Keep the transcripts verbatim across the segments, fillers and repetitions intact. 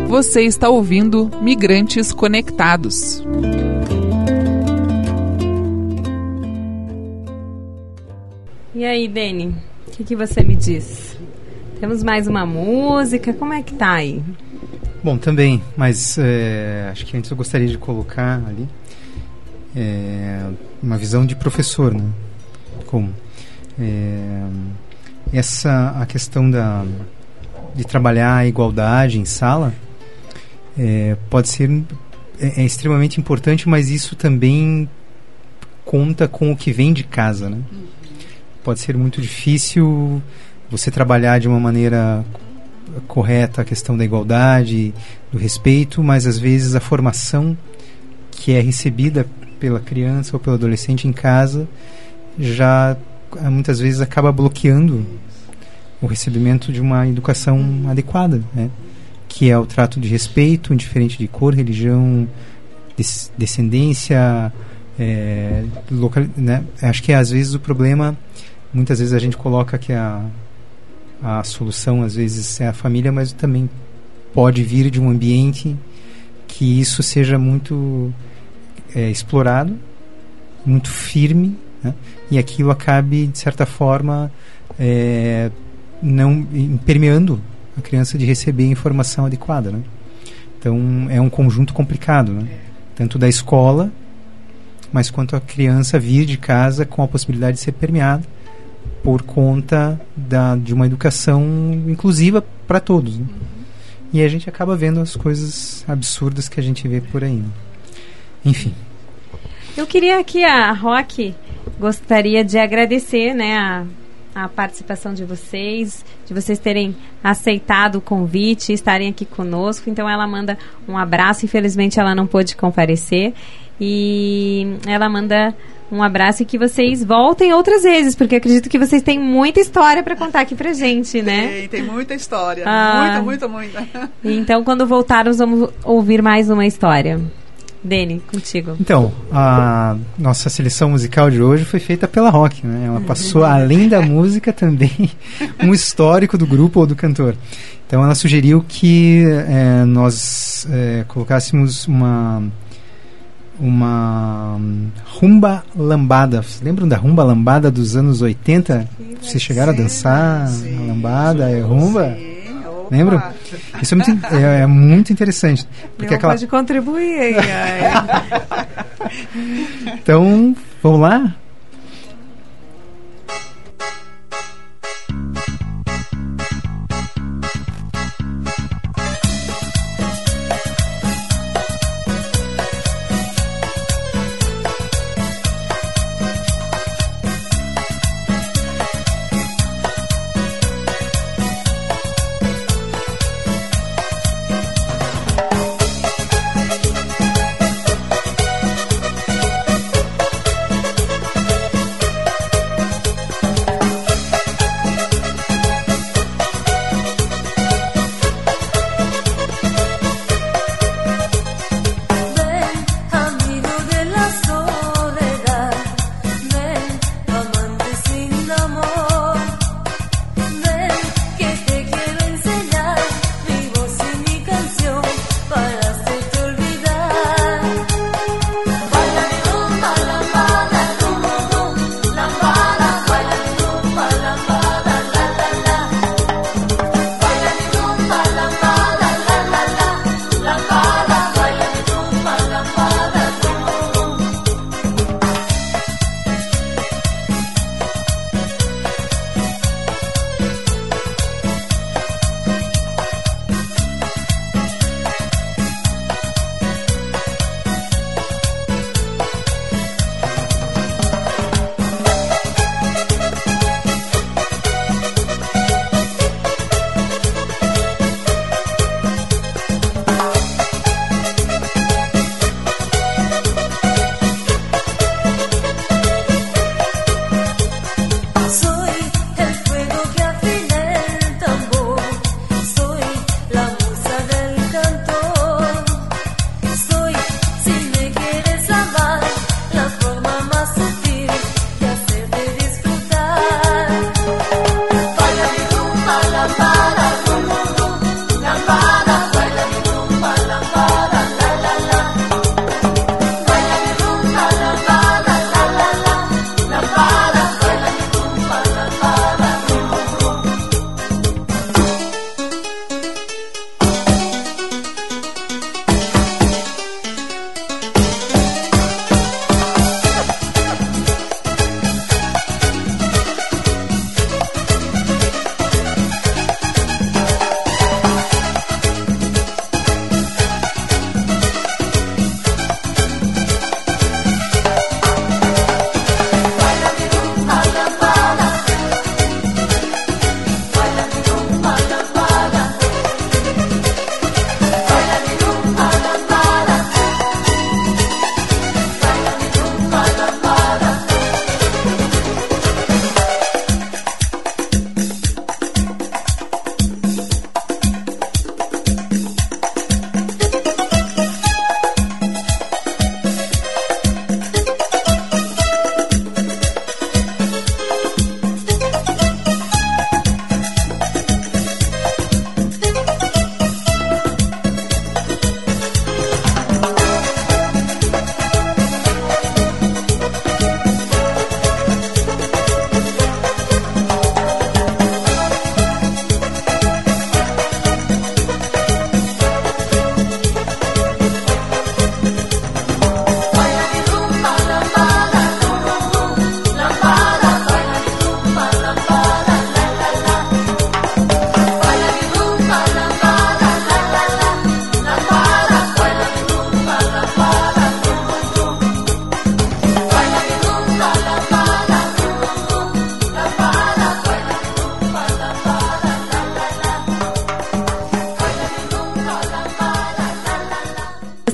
Você está ouvindo Migrantes Conectados. E aí, Deni, o que, que você me diz? Temos mais uma música, como é que tá aí? Bom, também, mas é, acho que antes eu gostaria de colocar ali é, uma visão de professor, né? Como é, essa a questão da, de trabalhar a igualdade em sala é, pode ser é, é extremamente importante, mas isso também conta com o que vem de casa, né? Pode ser muito difícil você trabalhar de uma maneira correta a questão da igualdade, do respeito, mas às vezes a formação que é recebida pela criança ou pelo adolescente em casa já muitas vezes acaba bloqueando o recebimento de uma educação adequada, né? Que é o trato de respeito, indiferente de cor, religião, des- descendência, é, local, né? Acho que às vezes o problema, muitas vezes a gente coloca que a a solução às vezes é a família, mas também pode vir de um ambiente que isso seja muito é, explorado, muito firme, né? E aquilo acabe, de certa forma, é, não permeando a criança de receber a informação adequada, né? Então é um conjunto complicado, né? Tanto da escola, mas quanto a criança vir de casa com a possibilidade de ser permeada por conta da, de uma educação inclusiva para todos, né? Uhum. E a gente acaba vendo as coisas absurdas que a gente vê por aí, né? Enfim. Eu queria aqui, a Roque, gostaria de agradecer, né, a, a participação de vocês, de vocês terem aceitado o convite e estarem aqui conosco. Então ela manda um abraço, infelizmente ela não pôde comparecer, e ela manda um abraço e que vocês voltem outras vezes, porque eu acredito que vocês têm muita história para contar aqui pra gente, né? Tem, tem muita história. Ah, muita, muita, muita. Então, quando voltarmos, vamos ouvir mais uma história. Deni, contigo. Então, a nossa seleção musical de hoje foi feita pela Roque, né? Ela passou, além da música, também um histórico do grupo ou do cantor. Então, ela sugeriu que é, nós é, colocássemos uma... uma rumba lambada. Vocês lembram da rumba lambada dos anos oitenta? Vocês chegaram a dançar sim, a lambada e rumba? Sim. Lembram? Isso é muito, é, é muito interessante. Porque Não aquela... pode contribuir aí. Então, vamos lá?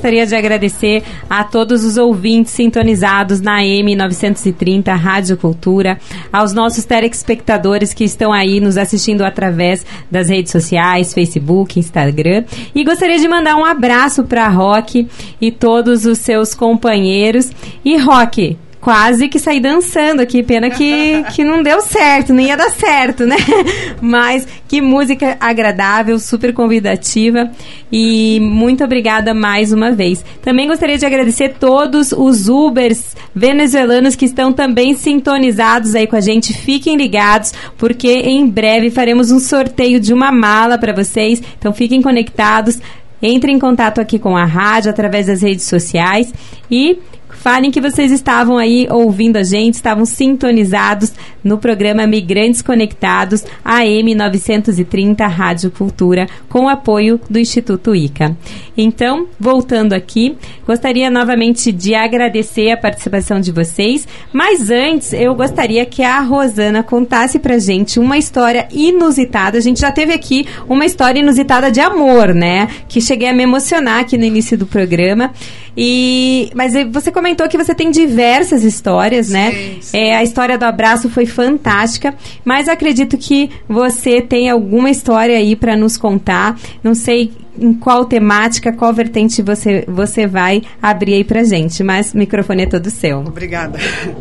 gostaria de agradecer a todos os ouvintes sintonizados na A M novecentos e trinta Rádio Cultura, aos nossos telespectadores que estão aí nos assistindo através das redes sociais, Facebook, Instagram. E gostaria de mandar um abraço para a Roque e todos os seus companheiros. E Roque, quase que saí dançando aqui, pena que, que não deu certo, não ia dar certo, né? Mas que música agradável, super convidativa e muito obrigada mais uma vez. Também gostaria de agradecer todos os Ubers venezuelanos que estão também sintonizados aí com a gente. Fiquem ligados, porque em breve faremos um sorteio de uma mala para vocês, então fiquem conectados, entrem em contato aqui com a rádio através das redes sociais e falem que vocês estavam aí ouvindo a gente, estavam sintonizados no programa Migrantes Conectados, A M novecentos e trinta Rádio Cultura, com o apoio do Instituto I C A. Então, voltando aqui, gostaria novamente de agradecer a participação de vocês, mas antes eu gostaria que a Rosana contasse pra gente uma história inusitada. A gente já teve aqui uma história inusitada de amor, né? Que cheguei a me emocionar aqui no início do programa. E, mas você comentou que você tem diversas histórias, né? Sim, sim. É, a história do abraço foi fantástica, mas acredito que você tem alguma história aí para nos contar. Não sei em qual temática, qual vertente você, você vai abrir aí pra gente, mas o microfone é todo seu. Obrigada.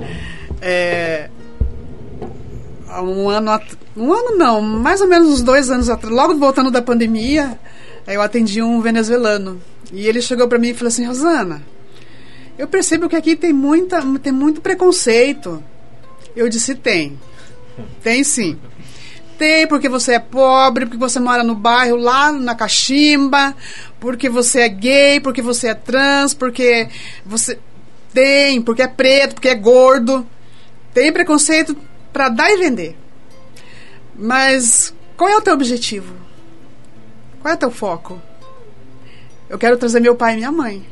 É, há um ano, at- um ano não, mais ou menos uns dois anos atrás, logo voltando da pandemia, eu atendi um venezuelano. E ele chegou para mim e falou assim: Rosana, eu percebo que aqui tem, muita, tem muito preconceito. Eu disse: tem. Tem sim. Tem porque você é pobre, porque você mora no bairro lá na Cachimba, porque você é gay, porque você é trans, porque você... Tem, porque é preto, porque é gordo. Tem preconceito para dar e vender. Mas qual é o teu objetivo? Qual é o teu foco? Eu quero trazer meu pai e minha mãe.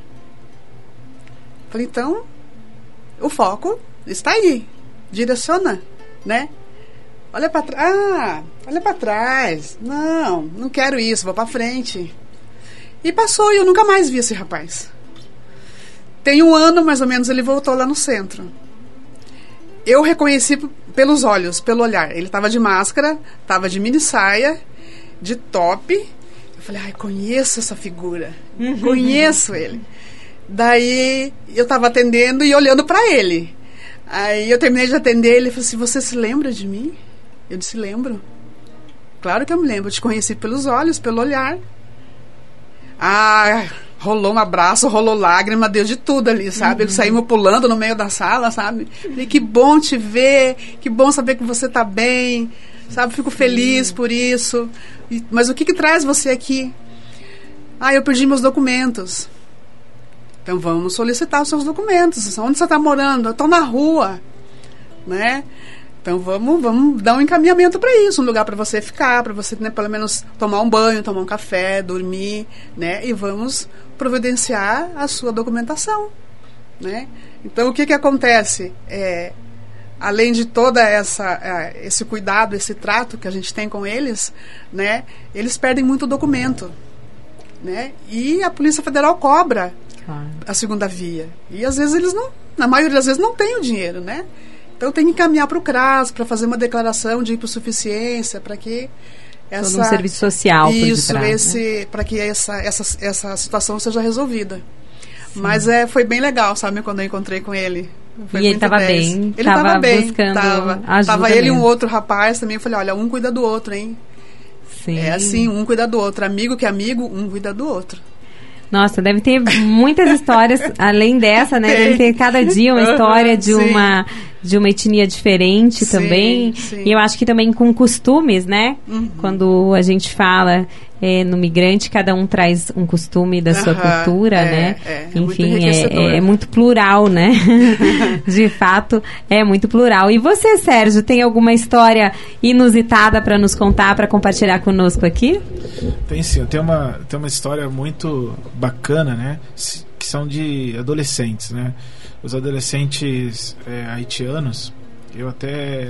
Falei, então, o foco está aí. Direciona, né? Olha para trás. Ah, olha para trás. Não, não quero isso, vou para frente. E passou e eu nunca mais vi esse rapaz. Tem um ano, mais ou menos, ele voltou lá no centro. Eu reconheci p- pelos olhos, pelo olhar. Ele estava de máscara, estava de mini saia, de top. Eu falei, ai, conheço essa figura. Conheço ele. Daí, eu estava atendendo e olhando para ele. Aí, eu terminei de atender, ele falou assim, você se lembra de mim? Eu disse, lembro. Claro que eu me lembro. Eu te conheci pelos olhos, pelo olhar. Ah, rolou um abraço, rolou lágrima, deu de tudo ali, sabe? Uhum. Saímos pulando no meio da sala, sabe? Falei, que bom te ver, que bom saber que você tá bem, sabe? Fico feliz uhum. por isso. E, mas o que que traz você aqui? Ah, eu perdi meus documentos. Então vamos solicitar os seus documentos. Onde você está morando? Eu estou na rua, né? Então vamos, vamos dar um encaminhamento para isso, um lugar para você ficar, para você, né, pelo menos tomar um banho, tomar um café, dormir, né? E vamos providenciar a sua documentação, né? Então o que que acontece? É, além de toda essa uh, esse cuidado, esse trato que a gente tem com eles, né? Eles perdem muito documento, né? E a Polícia Federal cobra claro. a segunda via. E às vezes eles não, na maioria das vezes não tem o dinheiro, né? Então tem que encaminhar para o CRAS para fazer uma declaração de hipossuficiência para que essa todo um serviço social isso por esse né? para que essa, essa essa situação seja resolvida. Sim. Mas é foi bem legal, sabe, quando eu encontrei com ele. Foi e ele estava bem, ele estava bem, buscando tava, ajuda tava ele e um mesmo. outro rapaz também. Eu falei, olha, um cuida do outro, hein? Sim. É assim, um cuida do outro, amigo que é amigo, um cuida do outro. Nossa, deve ter muitas histórias além dessa, né? Deve ter cada dia uma história de Sim. uma de uma etnia diferente Sim, também. sim. E eu acho que também com costumes, né? Uhum. Quando a gente fala é, no migrante, cada um traz um costume da sua Aham, cultura, é, né? é, é Enfim, muito é, enriquecedor. é, é muito plural, né? De fato, é muito plural. E você, Sérgio, tem alguma história inusitada para nos contar, para compartilhar conosco aqui? Tem sim, tem uma, tem uma história muito bacana, né? Que são de adolescentes, né? Os adolescentes é, haitianos, eu até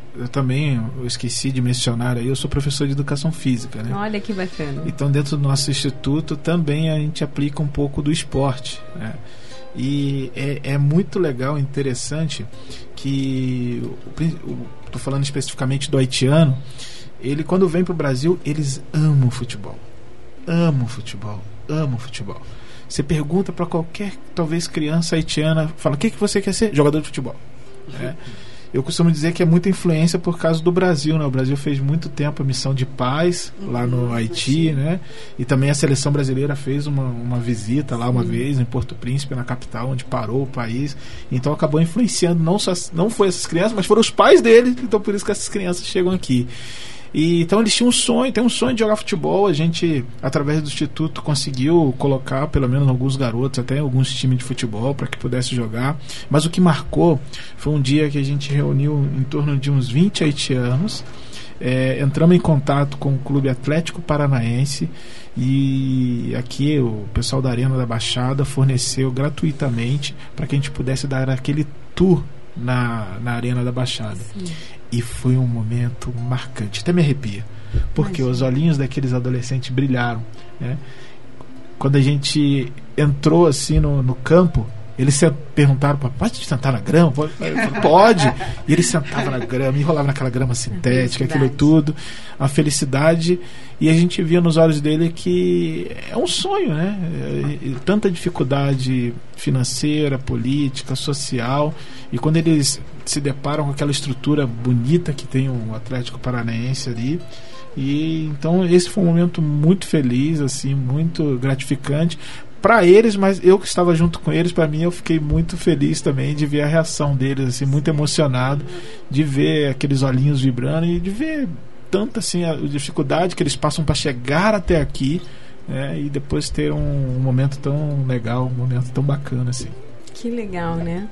eu também eu esqueci de mencionar aí, eu sou professor de educação física, né? Olha que bacana. Então, dentro do nosso instituto também a gente aplica um pouco do esporte, né? E é, é muito legal, interessante que, estou falando especificamente do haitiano, ele quando vem para o Brasil, eles amam futebol, amam futebol, amam futebol. Você pergunta para qualquer, talvez, criança haitiana, fala, o que, que você quer ser? Jogador de futebol. É. Eu costumo dizer que é muita influência por causa do Brasil, né? O Brasil fez muito tempo a missão de paz lá no Haiti, né? E também a seleção brasileira fez uma, uma visita lá uma vez em Porto Príncipe, na capital, onde parou o país. Então acabou influenciando, não só não foi essas crianças, mas foram os pais deles. Então por isso que essas crianças chegam aqui. E, então eles tinham um sonho, tem um sonho de jogar futebol. A gente, através do Instituto, conseguiu colocar pelo menos alguns garotos, até alguns times de futebol, para que pudesse jogar. Mas o que marcou foi um dia que a gente reuniu em torno de uns vinte haitianos. É, entramos em contato com o Clube Atlético Paranaense, e aqui o pessoal da Arena da Baixada forneceu gratuitamente para que a gente pudesse dar aquele tour na, na Arena da Baixada. Sim. E foi um momento marcante, até me arrepia, porque Imagina. Os olhinhos daqueles adolescentes brilharam, né? Quando a gente entrou assim no, no campo, eles se perguntaram, pode sentar na grama? Pode? Pode. E ele sentava na grama, enrolava naquela grama sintética, aquilo tudo, a felicidade, e a gente via nos olhos dele que é um sonho, né? Tanta dificuldade financeira, política, social, e quando eles se deparam com aquela estrutura bonita que tem o Atlético Paranaense ali, e então esse foi um momento muito feliz, assim, muito gratificante para eles, mas eu que estava junto com eles, para mim eu fiquei muito feliz também de ver a reação deles, assim, muito emocionado de ver aqueles olhinhos vibrando e de ver tanta assim a dificuldade que eles passam para chegar até aqui, né, e depois ter um, um momento tão legal, um momento tão bacana assim. Que legal, né?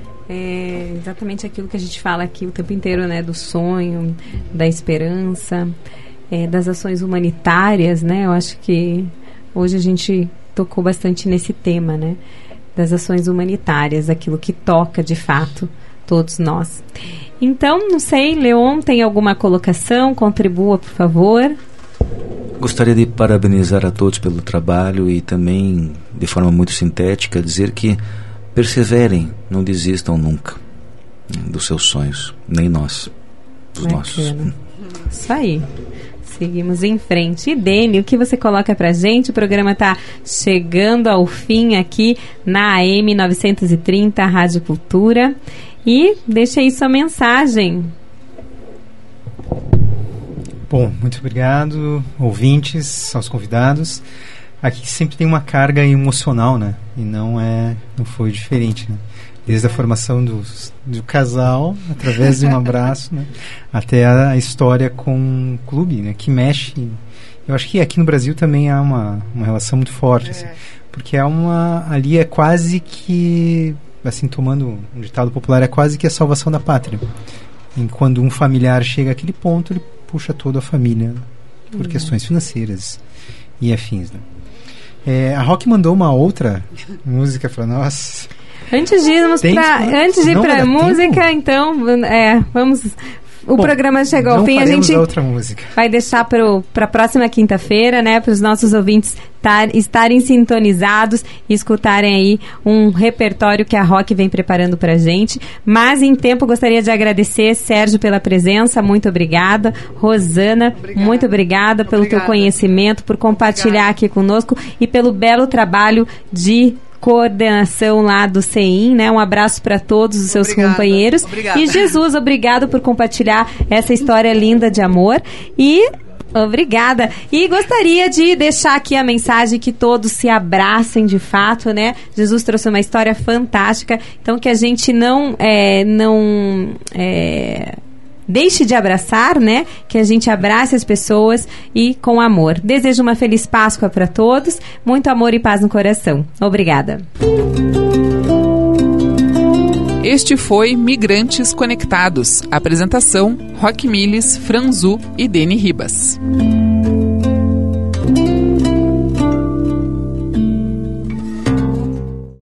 É exatamente aquilo que a gente fala aqui o tempo inteiro, né? Do sonho, da esperança, é, das ações humanitárias, né? Eu acho que hoje a gente tocou bastante nesse tema, né? Das ações humanitárias, aquilo que toca de fato todos nós. Então, não sei, Leon, tem alguma colocação? Contribua, por favor. Gostaria de parabenizar a todos pelo trabalho e também, de forma muito sintética, dizer que perseverem, não desistam nunca dos seus sonhos, nem nós, dos Bacana. nossos. Isso aí. Seguimos em frente. E Dene, o que você coloca pra gente? O programa está chegando ao fim aqui na A M novecentos e trinta, Rádio Cultura. E deixa aí sua mensagem. Bom, muito obrigado, ouvintes, aos convidados. Aqui sempre tem uma carga emocional, né? E não é, não foi diferente, né? Desde a formação do, do casal, através de um abraço, né? Até a, a história com o clube, né? Que mexe. Eu acho que aqui no Brasil também há uma, uma relação muito forte, assim, porque é uma, ali é quase que, assim, tomando um ditado popular, é quase que a salvação da pátria. E quando um familiar chega àquele ponto, ele puxa toda a família por uhum. questões financeiras e afins, né? É, a Rock mandou uma outra música para nós. Antes de irmos pra, antes de ir para a música, tempo? então, é, vamos. O Bom, programa chegou ao fim, a gente a outra música. vai deixar para a próxima quinta-feira, né, para os nossos ouvintes tar, estarem sintonizados e escutarem aí um repertório que a Rock vem preparando para a gente. Mas em tempo gostaria de agradecer, Sérgio, pela presença, muito obrigada. Rosana, obrigada. muito obrigada pelo obrigada. teu conhecimento, por compartilhar obrigada. aqui conosco e pelo belo trabalho de coordenação lá do C E I M, né? Um abraço para todos os seus obrigada, companheiros. Obrigada. E Jesus, obrigado por compartilhar essa história linda de amor. E obrigada. E gostaria de deixar aqui a mensagem que todos se abracem de fato, né? Jesus trouxe uma história fantástica, então que a gente não é, não é, deixe de abraçar, né? Que a gente abrace as pessoas e com amor. Desejo uma feliz Páscoa para todos, muito amor e paz no coração. Obrigada. Este foi Migrantes Conectados. Apresentação: Roque Miles, Franzu e Dene Ribas.